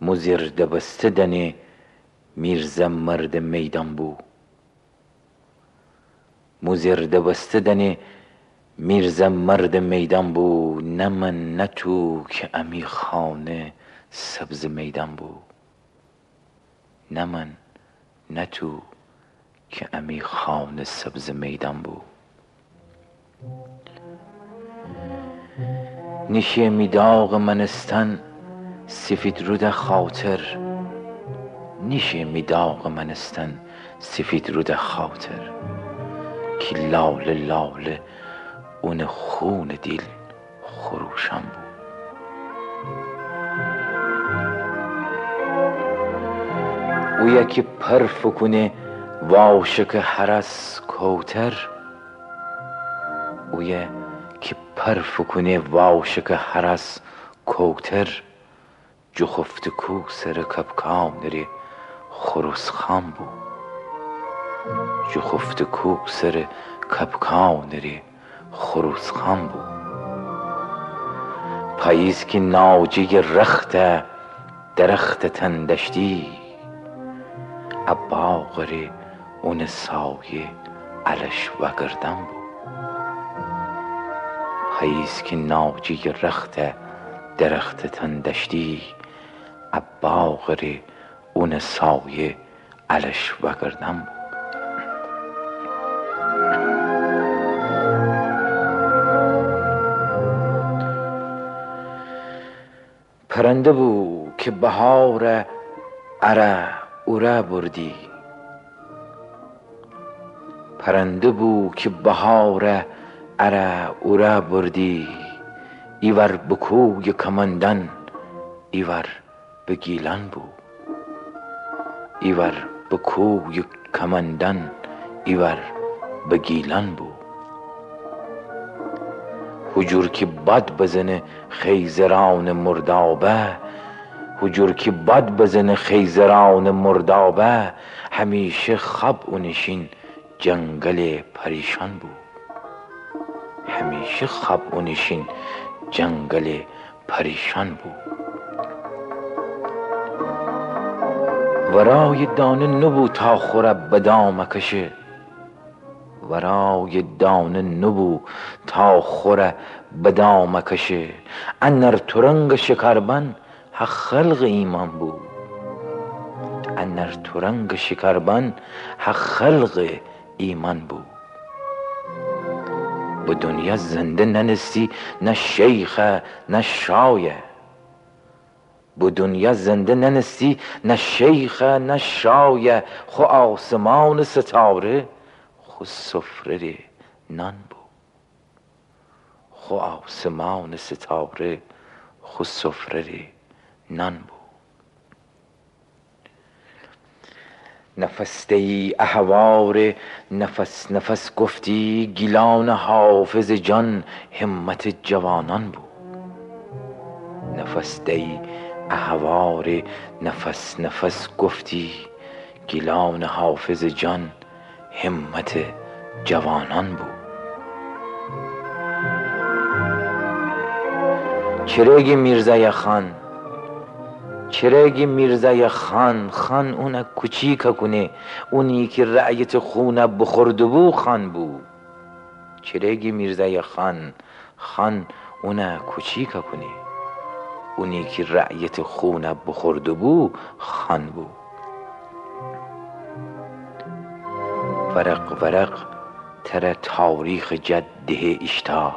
مزرده بستدن میرزا مرد میدان بو. مزرده بستدن میرزا مرد میدان بو. نه من نه تو که امی خانه سبز میدان بو. نه من نه تو که امی خانه سبز میدان بو. نیشه میداغ منستان سفید رود خاطر. نیشه میداغ منستان سفید رود خاطر. که لاله لاله اون خون دل خروشم بود. او یکی پر فکنه واشک هرس کوتر. او یکی پر فکنه واشک هرس کوتر. جو خفت کو سر کپکان ری خروس خام بود. جو خفت کو سر کپکان ری خروس خام بود. پاییز که ناجی رخت درخت تندشتی. اباغری اون سایه علش وگردن بود. پاییز که ناجی رخت درخت تندشتی. اباغری اون سایه علش وگردن بود. پرنده بو که بهار اره اوره بردی. پرنده بو که بهار اره اوره بردی. ایور بکوی کمندن ایور به گیلان بو. ایور بکوی کمندن ایور به گیلان بو. حجور که بد بزنه خیزران مردابه. حجور که بد بزنه خیزران مردابه. همیشه خب و نشین جنگل پریشان بود. همیشه خب و نشین جنگل پریشان بود. ورای دانه نبو تا خوره بدام کشه. ورای دانه نبو تا خوره بدام کشه. انر ترنگ شکربن حق خلق ایمان بود. انر ترنگ شکربن حق خلق ایمان بود. به دنیا زنده ننستی نه شیخ نه شایه. به دنیا زنده ننستی نه شیخ نه شایه. خو آسمان ستاره خو سفره نان بود. خو آسمان ستاره خو سفره نان بود. نفس دی احوار نفس نفس گفتی. گیلان حافظ جان همت جوانان بود. نفس دی احوار نفس نفس گفتی. گیلان حافظ جان همت جوانان بود. چرگی میرزای خان چرگی میرزای خان. خان اون کوچیک کنه. اونی که رعیت خونه بخورد بو خان بو. چرگی میرزای خان. خان اون کوچیک کنه. اونی که رعیت خونه بخورد بو خان بو. ورق ورق تر تاریخ جده اشتاف.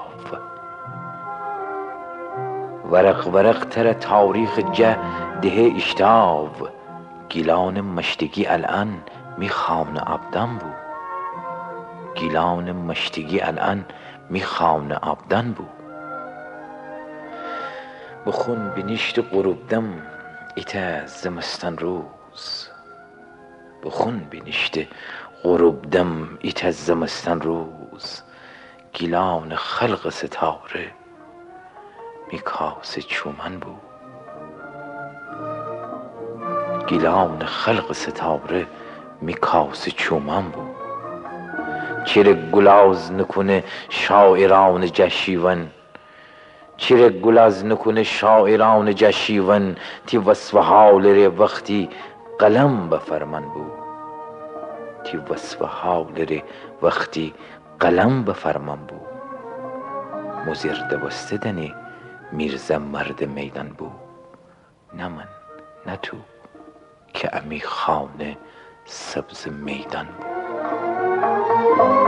ورق ورق تر تاریخ جده اشتاف. گیلان مشتگی الان میخوان ابدان بو. گیلان مشتگی الان میخوان ابدان بو. بخون بنشت غروبدم ایت زمستان روز. بخون بنشت غروبدم ایت زمستان روز. گیلان خلق ستاره میکاس چومن بود. گیلان خلق ستاره میکاس چومن بود. چرا گلاز نکنه شاعران جشیون. چیره گل از نکن شاعران جشیون تی وصف حال ره وقتی قلم بفرمن بود تی وصف حال ره وقتی قلم بفرمن بود مزرده بستدنی میرزا مرد میدان بود نه من نه تو که امی خانه سبز میدان بود.